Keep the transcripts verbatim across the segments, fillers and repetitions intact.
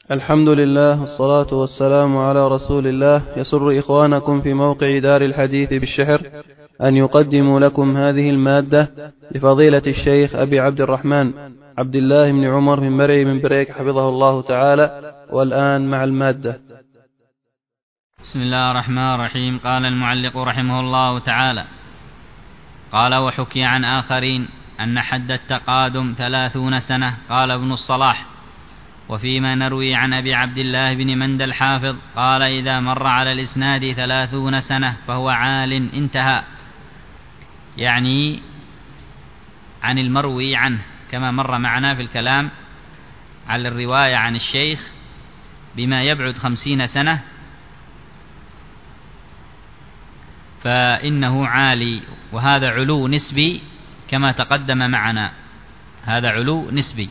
الحمد لله والصلاة والسلام على رسول الله. يسر إخوانكم في موقع دار الحديث بالشحر أن يقدموا لكم هذه المادة لفضيلة الشيخ أبي عبد الرحمن عبد الله بن عمر بن مرعي بن بريك حفظه الله تعالى. والآن مع المادة. بسم الله الرحمن الرحيم. قال المعلق رحمه الله تعالى: قال وحكي عن آخرين أن حد التقادم ثلاثون سنة. قال ابن الصلاح: وفيما نروي عن أبي عبد الله بن مندى الحافظ قال: إذا مر على الإسناد ثلاثون سنة فهو عال انتهى، يعني عن المروي عنه، كما مر معنا في الكلام على الرواية عن الشيخ بما يبعد خمسين سنة فإنه عالي، وهذا علو نسبي كما تقدم معنا، هذا علو نسبي.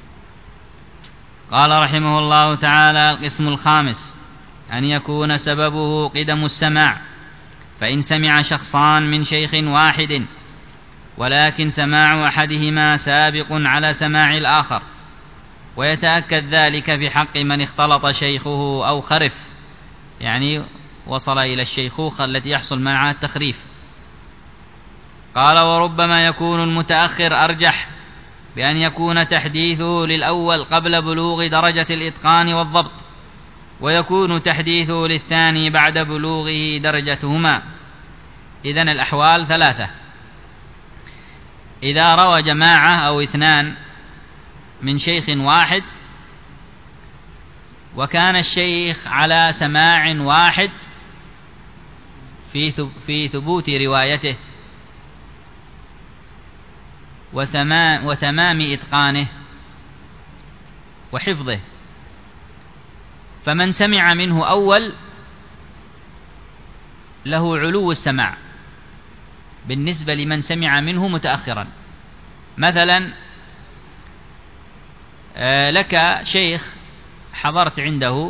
قال رحمه الله تعالى: القسم الخامس أن يكون سببه قدم السماع، فإن سمع شخصان من شيخ واحد ولكن سماع أحدهما سابق على سماع الآخر، ويتأكد ذلك في حق من اختلط شيخه أو خرف، يعني وصل إلى الشيخوخة التي يحصل معها التخريف. قال: وربما يكون المتأخر أرجح بأن يكون تحديثه للأول قبل بلوغ درجة الإتقان والضبط، ويكون تحديثه للثاني بعد بلوغه درجتهما. إذن الأحوال ثلاثة: إذا روى جماعة أو اثنان من شيخ واحد وكان الشيخ على سماع واحد في ثبوت روايته وتمام, وتمام إتقانه وحفظه، فمن سمع منه أول له علو السماع بالنسبة لمن سمع منه متأخرا. مثلا لك شيخ حضرت عنده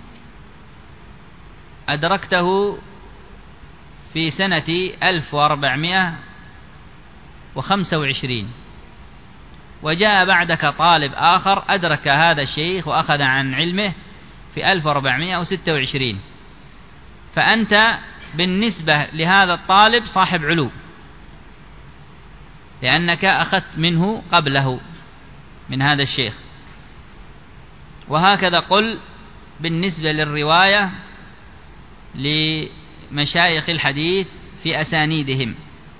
أدركته في سنة ألف وأربعمائة وخمسة وعشرين، وجاء بعدك طالب آخر أدرك هذا الشيخ وأخذ عن علمه في ألف وأربعمائة وستة وعشرين، فأنت بالنسبة لهذا الطالب صاحب علو، لأنك أخذت منه قبله من هذا الشيخ. وهكذا قل بالنسبة للرواية لمشايخ الحديث في أسانيدهم.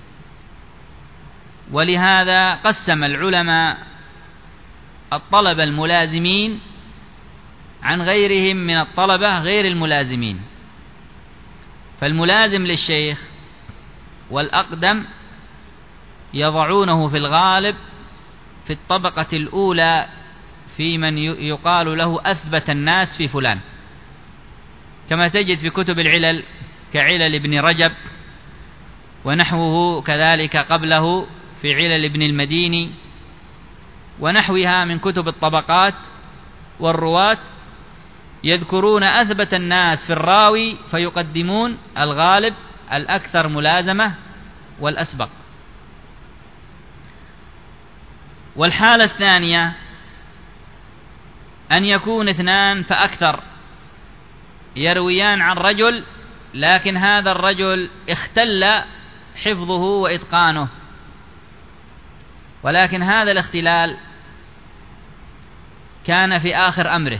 ولهذا قسم العلماء الطلبة الملازمين عن غيرهم من الطلبة غير الملازمين. فالملازم للشيخ والأقدم يضعونه في الغالب في الطبقة الأولى في من يقال له أثبت الناس في فلان، كما تجد في كتب العلل كعلل ابن رجب ونحوه، كذلك قبله في علل ابن المديني ونحوها من كتب الطبقات والرواة، يذكرون أثبت الناس في الراوي فيقدمون الغالب الأكثر ملازمة والأسبق. والحالة الثانية أن يكون اثنان فأكثر يرويان عن رجل، لكن هذا الرجل اختل حفظه وإتقانه، ولكن هذا الاختلال كان في آخر أمره،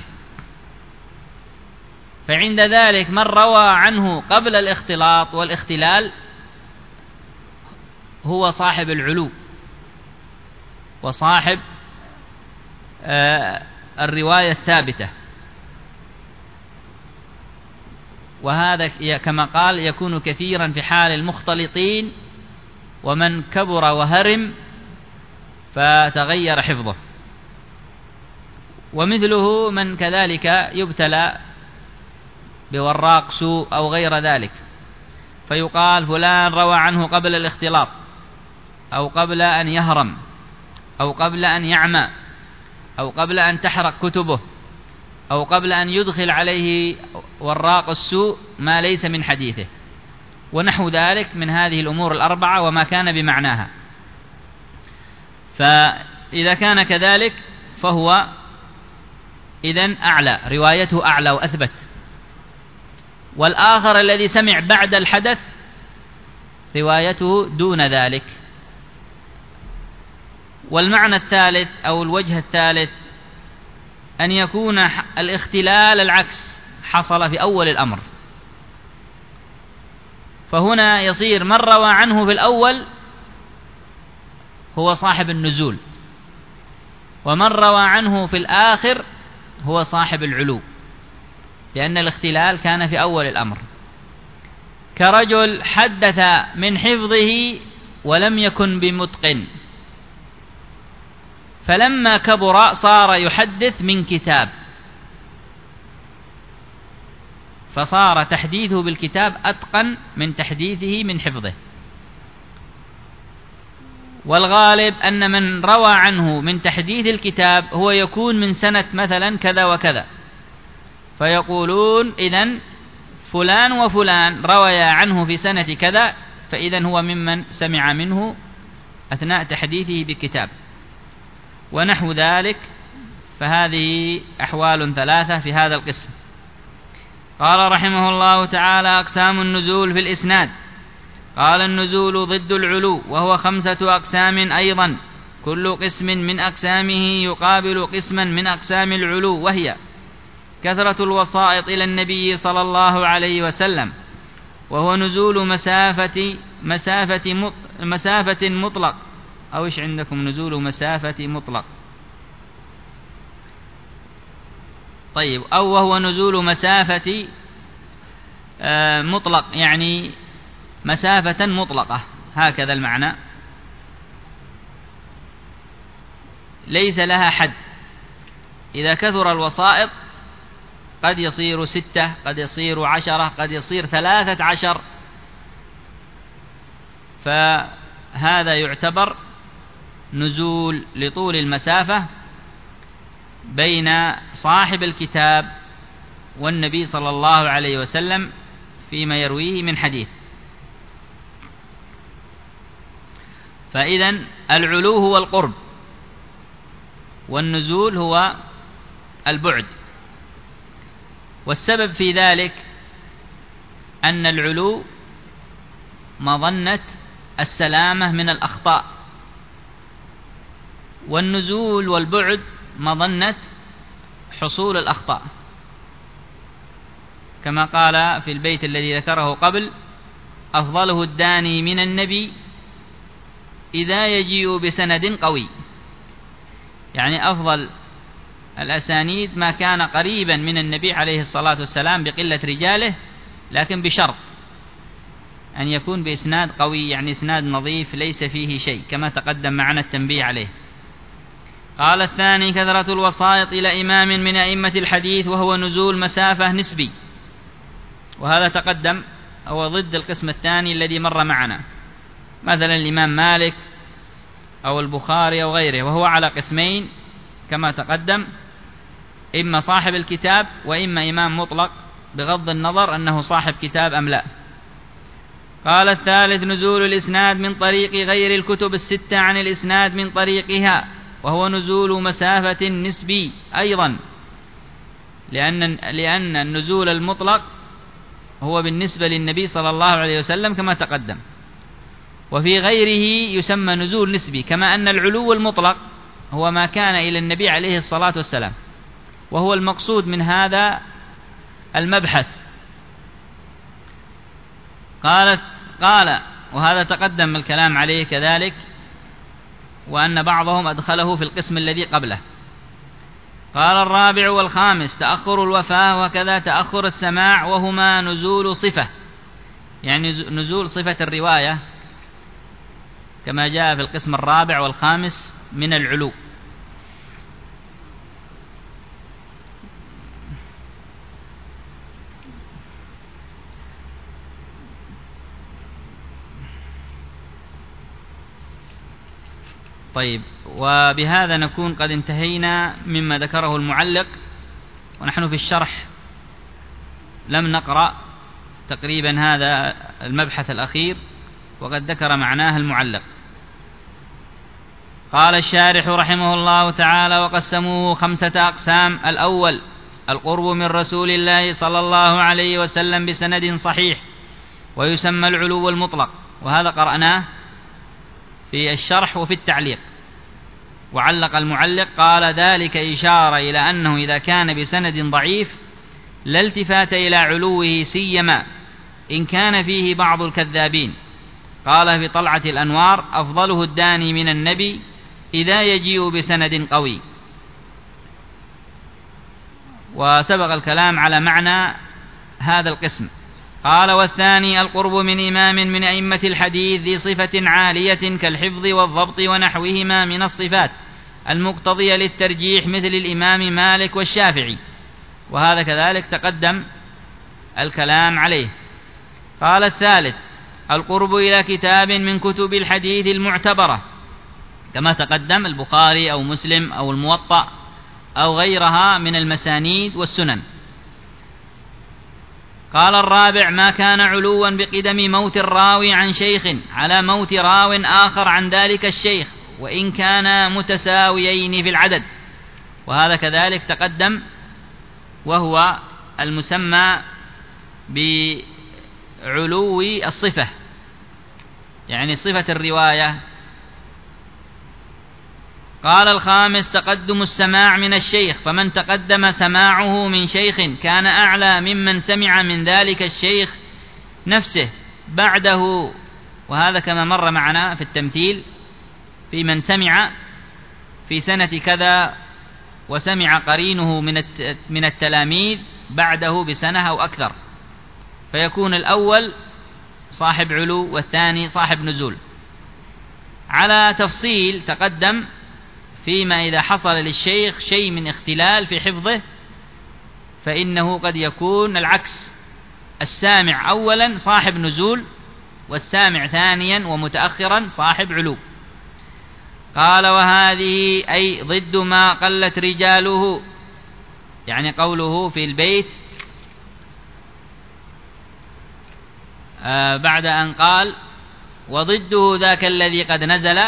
فعند ذلك من روى عنه قبل الاختلاط والاختلال هو صاحب العلو وصاحب آه الرواية الثابتة. وهذا كما قال يكون كثيرا في حال المختلطين ومن كبر وهرم فتغير حفظه، ومثله من كذلك يبتلى بوراق سوء أو غير ذلك، فيقال فلان روى عنه قبل الاختلاط أو قبل أن يهرم أو قبل أن يعمى أو قبل أن تحرق كتبه أو قبل أن يدخل عليه وراق السوء ما ليس من حديثه، ونحو ذلك من هذه الأمور الأربعة وما كان بمعناها. فإذا كان كذلك فهو إذن أعلى، روايته أعلى وأثبت. والآخر الذي سمع بعد الحدث روايته دون ذلك. والمعنى الثالث أو الوجه الثالث أن يكون الاختلال العكس حصل في أول الأمر، فهنا يصير من روى عنه في الأول هو صاحب النزول، ومن روى عنه في الآخر هو صاحب العلو، لأن الاختلال كان في أول الأمر. كرجل حدث من حفظه ولم يكن بمتقن، فلما كبر صار يحدث من كتاب، فصار تحديثه بالكتاب أتقن من تحديثه من حفظه. والغالب أن من روى عنه من تحديث الكتاب هو يكون من سنة مثلا كذا وكذا، فيقولون إذن فلان وفلان روي عنه في سنة كذا، فإذن هو ممن سمع منه أثناء تحديثه بالكتاب ونحو ذلك. فهذه أحوال ثلاثة في هذا القسم. قال رحمه الله تعالى: أقسام النزول في الإسناد. قال: النزول ضد العلو، وهو خمسة أقسام أيضا، كل قسم من أقسامه يقابل قسما من أقسام العلو، وهي: كثرة الوسائط إلى النبي صلى الله عليه وسلم، وهو نزول مسافة مسافة مسافة مطلق، أو إيش عندكم نزول مسافة مطلق؟ طيب، أو وهو نزول مسافة مطلق، يعني مسافة مطلقة، هكذا المعنى، ليس لها حد. إذا كثر الوسائط قد يصير ستة، قد يصير عشرة، قد يصير ثلاثة عشر، فهذا يعتبر نزول لطول المسافة بين صاحب الكتاب والنبي صلى الله عليه وسلم فيما يرويه من حديث. فإذن العلو هو القرب، والنزول هو البعد. والسبب في ذلك أن العلو مظنة السلامة من الأخطاء، والنزول والبعد مظنة حصول الأخطاء، كما قال في البيت الذي ذكره قبل: أفضله الداني من النبي إذا يجيء بسند قوي. يعني أفضل الأسانيد ما كان قريبا من النبي عليه الصلاة والسلام بقلة رجاله، لكن بشرط أن يكون بإسناد قوي، يعني إسناد نظيف ليس فيه شيء، كما تقدم معنا التنبيه عليه. قال: الثاني كثرة الوسائط إلى إمام من أئمة الحديث، وهو نزول مسافة نسبي، وهذا تقدم هو ضد القسم الثاني الذي مر معنا، مثلا الإمام مالك أو البخاري أو غيره، وهو على قسمين كما تقدم: إما صاحب الكتاب، وإما إمام مطلق بغض النظر أنه صاحب كتاب أم لا. قال: الثالث نزول الإسناد من طريق غير الكتب الستة عن الإسناد من طريقها، وهو نزول مسافة نسبي أيضا، لأن لأن النزول المطلق هو بالنسبة للنبي صلى الله عليه وسلم كما تقدم، وفي غيره يسمى نزول نسبي، كما أن العلو المطلق هو ما كان إلى النبي عليه الصلاة والسلام، وهو المقصود من هذا المبحث. قال قال وهذا تقدم الكلام عليه كذلك، وأن بعضهم أدخله في القسم الذي قبله. قال: الرابع والخامس تأخر الوفاة، وكذا تأخر السماع، وهما نزول صفة، يعني نزول صفة الرواية، كما جاء في القسم الرابع والخامس من العلو. طيب، وبهذا نكون قد انتهينا مما ذكره المعلق، ونحن في الشرح لم نقرأ تقريبا هذا المبحث الأخير، وقد ذكر معناه المعلق. قال الشارح رحمه الله تعالى: وقسموه خمسة أقسام. الأول القرب من رسول الله صلى الله عليه وسلم بسند صحيح، ويسمى العلو المطلق، وهذا قرأناه في الشرح وفي التعليق. وعلق المعلق قال: ذلك إشارة إلى أنه إذا كان بسند ضعيف لا التفات إلى علوه، سيما إن كان فيه بعض الكذابين. قال في طلعة الأنوار: أفضله الداني من النبي إذا يجيء بسند قوي. وسبق الكلام على معنى هذا القسم. قال: والثاني القرب من إمام من أئمة الحديث ذي صفة عالية كالحفظ والضبط ونحوهما من الصفات المقتضية للترجيح، مثل الإمام مالك والشافعي، وهذا كذلك تقدم الكلام عليه. قال: الثالث القرب إلى كتاب من كتب الحديث المعتبرة، كما تقدم البخاري أو مسلم أو الموطأ أو غيرها من المسانيد والسنن. قال: الرابع ما كان علوا بقدم موت الراوي عن شيخ على موت راو آخر عن ذلك الشيخ، وإن كانا متساويين في العدد، وهذا كذلك تقدم، وهو المسمى بعلو الصفة، يعني صفة الرواية. قال: الخامس تقدم السماع من الشيخ، فمن تقدم سماعه من شيخ كان أعلى ممن سمع من ذلك الشيخ نفسه بعده، وهذا كما مر معنا في التمثيل في من سمع في سنة كذا وسمع قرينه من التلاميذ بعده بسنة أو أكثر، فيكون الأول صاحب علو والثاني صاحب نزول. على تفصيل تقدم فيما إذا حصل للشيخ شيء من اختلال في حفظه فإنه قد يكون العكس، السامع أولا صاحب نزول، والسامع ثانيا ومتأخرا صاحب علو. قال: وهذه أي ضد ما قلت رجاله، يعني قوله في البيت آه بعد أن قال: وضده ذاك الذي قد نزل،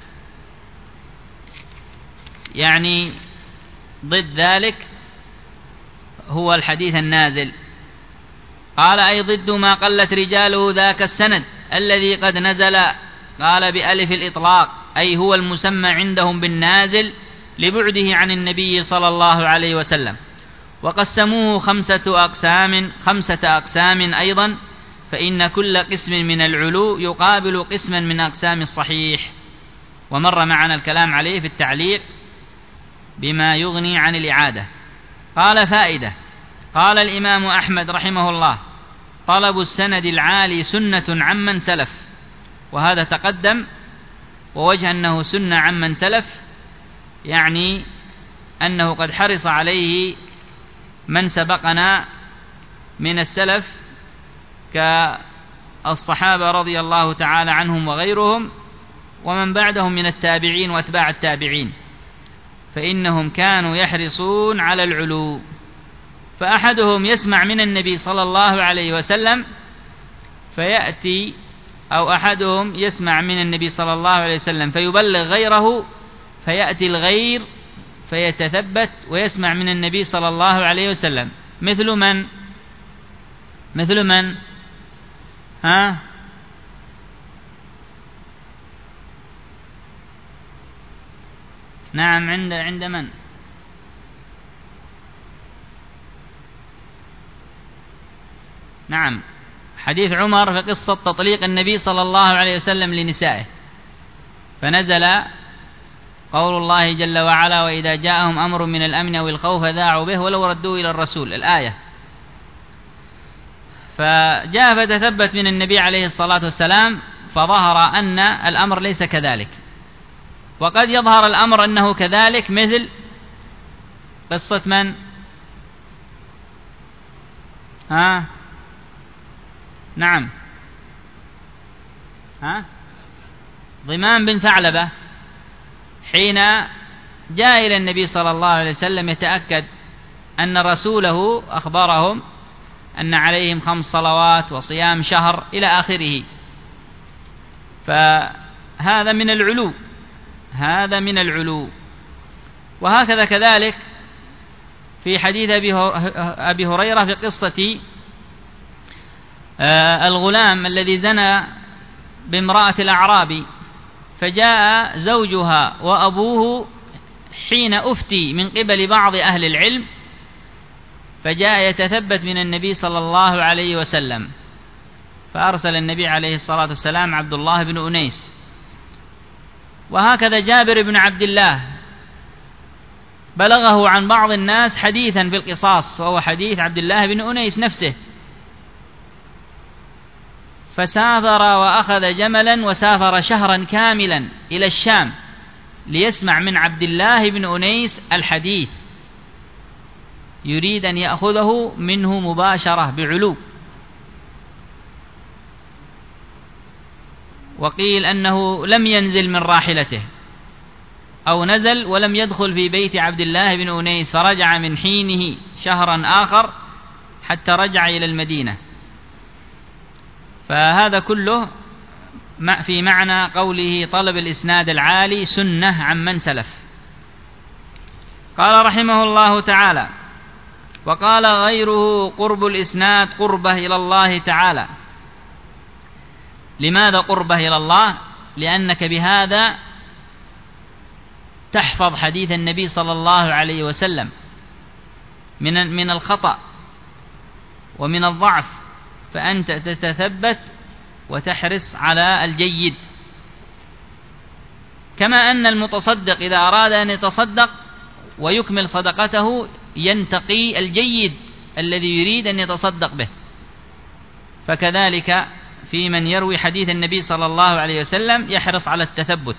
يعني ضد ذلك هو الحديث النازل. قال: أي ضد ما قلت رجاله ذاك السند الذي قد نزل. قال بألف الإطلاق، أي هو المسمى عندهم بالنازل لبعده عن النبي صلى الله عليه وسلم. وقسموه خمسة أقسام خمسة أقسام أيضا، فإن كل قسم من العلو يقابل قسما من أقسام الصحيح، ومر معنا الكلام عليه في التعليق بما يغني عن الإعادة. قال: فائدة. قال الإمام أحمد رحمه الله: طلب السند العالي سنة عمن سلف، وهذا تقدم. ووجه أنه سنة عمن سلف يعني أنه قد حرص عليه من سبقنا من السلف كالصحابة رضي الله تعالى عنهم وغيرهم، ومن بعدهم من التابعين وأتباع التابعين، فإنهم كانوا يحرصون على العلو. فأحدهم يسمع من النبي صلى الله عليه وسلم فيأتي، أو أحدهم يسمع من النبي صلى الله عليه وسلم فيبلغ غيره، فيأتي الغير فيتثبت ويسمع من النبي صلى الله عليه وسلم. مثل من؟ مثل من؟ ها؟ نعم، عند عند من؟ نعم، حديث عمر في قصة تطليق النبي صلى الله عليه وسلم لنسائه، فنزل قول الله جل وعلا: وإذا جاءهم أمر من الأمن أو الخوف ذاعوا به ولو ردوا إلى الرسول، الآية. فجاء فتثبت من النبي عليه الصلاة والسلام فظهر أن الأمر ليس كذلك، وقد يظهر الأمر أنه كذلك، مثل قصة من؟ ها؟ نعم، ها؟ ضمان بن ثعلبة، حين جاء إلى النبي صلى الله عليه وسلم يتأكد أن رسوله أخبرهم أن عليهم خمس صلوات وصيام شهر إلى آخره، فهذا من العلو. هذا من العلو. وهكذا كذلك في حديث أبي هريرة في قصة الغلام الذي زنى بامرأة الأعرابي، فجاء زوجها وأبوه حين أفتي من قبل بعض أهل العلم، فجاء يتثبت من النبي صلى الله عليه وسلم، فأرسل النبي عليه الصلاة والسلام عبد الله بن أنيس. وهكذا جابر بن عبد الله بلغه عن بعض الناس حديثا بالقصاص، وهو حديث عبد الله بن أنيس نفسه، فسافر وأخذ جملا وسافر شهرا كاملا إلى الشام ليسمع من عبد الله بن أنيس الحديث، يريد أن يأخذه منه مباشرة بعلو. وقيل أنه لم ينزل من راحلته أو نزل ولم يدخل في بيت عبد الله بن أنيس، فرجع من حينه شهرا آخر حتى رجع إلى المدينة. فهذا كله في معنى قوله طلب الإسناد العالي سنة عمن سلف. قال رحمه الله تعالى: وقال غيره قرب الإسناد قربه إلى الله تعالى. لماذا قربه إلى الله؟ لأنك بهذا تحفظ حديث النبي صلى الله عليه وسلم من من الخطأ ومن الضعف، فأنت تتثبت وتحرص على الجيد. كما أن المتصدق إذا أراد أن يتصدق ويكمل صدقته ينتقي الجيد الذي يريد أن يتصدق به، فكذلك في من يروي حديث النبي صلى الله عليه وسلم يحرص على التثبت.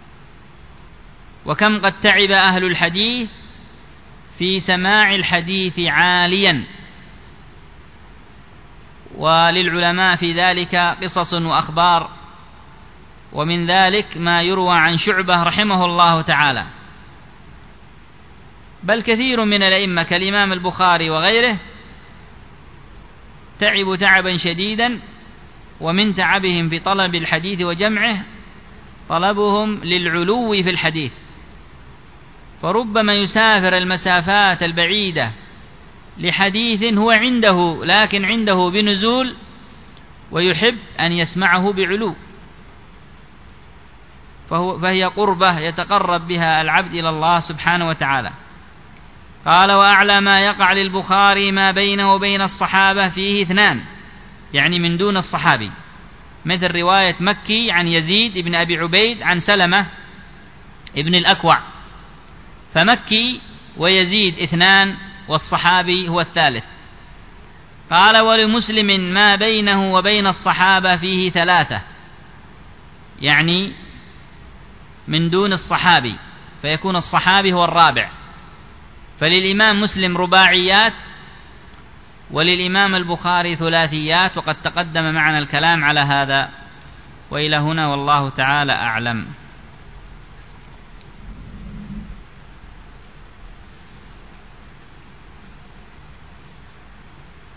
وكم قد تعب أهل الحديث في سماع الحديث عاليا، وللعلماء في ذلك قصص وأخبار. ومن ذلك ما يروى عن شعبة رحمه الله تعالى، بل كثير من الأئمة كالإمام البخاري وغيره تعبوا تعبا شديدا، ومن تعبهم في طلب الحديث وجمعه طلبهم للعلو في الحديث، فربما يسافر المسافات البعيدة لحديث هو عنده لكن عنده بنزول، ويحب أن يسمعه بعلو، فهو فهي قربة يتقرب بها العبد إلى الله سبحانه وتعالى. قال: وأعلى ما يقع للبخاري ما بينه وبين الصحابة فيه اثنان، يعني من دون الصحابي، مثل رواية مكي عن يزيد بن أبي عبيد عن سلمة ابن الأكوع، فمكي ويزيد اثنان والصحابي هو الثالث. قال: ولمسلم ما بينه وبين الصحابة فيه ثلاثة، يعني من دون الصحابي، فيكون الصحابي هو الرابع. فللإمام مسلم رباعيات، وللإمام البخاري ثلاثيات، وقد تقدم معنا الكلام على هذا. وإلى هنا والله تعالى أعلم.